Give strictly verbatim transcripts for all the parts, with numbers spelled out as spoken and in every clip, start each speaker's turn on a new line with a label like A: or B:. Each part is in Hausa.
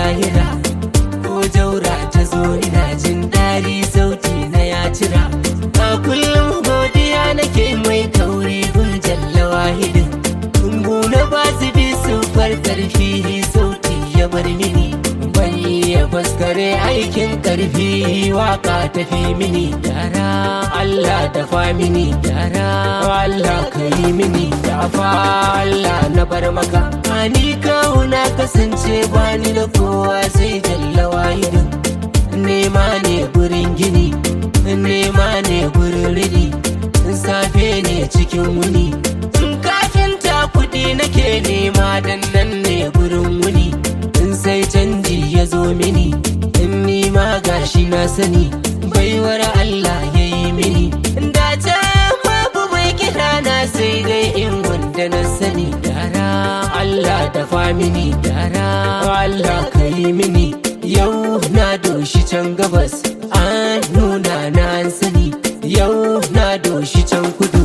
A: lahira ko jaura ta zo ina jin dari sauti na ya cira a kullum godiya nake mai kauri gun jalla wahidin kungu na ba su bi su far karfi sauti ya bar mini ban iya faskare aikin karfi waka tafi mini gyara Allah dafa mini gyara Allah kai mini dafa Allah na bar maka ani kawo na kasance bani da kowa sai jalla wahidin nema ne gurin gini nema ne gurin rini safe ne cikin wuni kafin ta kudi nake nema dan nan ne gurin wuni in sai canji ya zo mini in nima gashi na sani baiwar Allah ya yi mini da ta babu mai kira na sai dai in wanda na sani gyara Allah dafa mini gyara Allah ka yi mini yau na doshi can gabas an nuna na an sani yau na doshi can kudu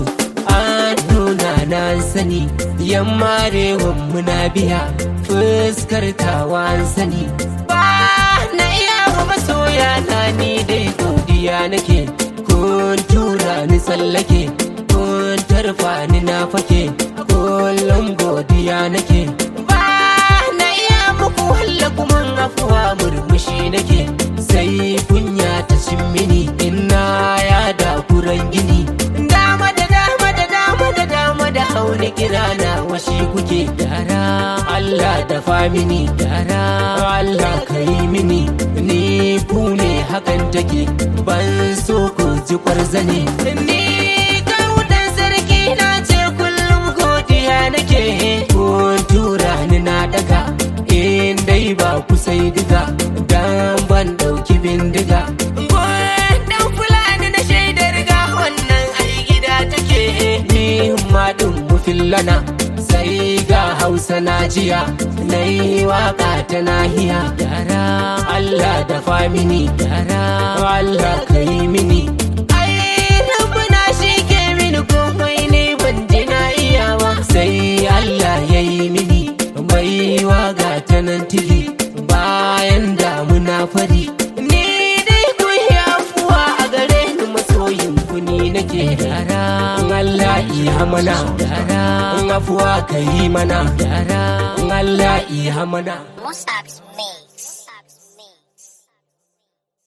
A: an nuna na an sani yamma rewan muna biya fuskar tawa an sani ba na iya wa masoya na ni dai godiya nake kun tura ni tsallake kun tarfa ni na fake kullum godiya nake ba na iya muku walla kuma afuwa murmushi nake sai kunya ta cin mini ina ya da kuran gini dama da dama da dama da dama da hauni kira na washi kuke gyara Allah dafa mini gyara Allah kai mini ni ku ne hakan take ban so ku ji kwarzane ni kaudan sarki na ce kullum godiya nake kun tura ni na daga in dai ba ku sai diga dan ban dauki bindiga dan fulani na shaidar ga wannan ai gida take ni ma din mu fillana sai ga Hausa na jiya nayi waka ta nahiya gyara Allah dafa mini gyara Allah kai mini ai rabbana shi ke mini komai ne ban ji na iyawa sai Allah yayi mini baiwa ga ta nan tili bayan damuna fari ni dai ku yi afuwa a gare ni masoyin ku ni nake gyara Allah iya mana gyara afuwa kai mana gyara Allah iya mana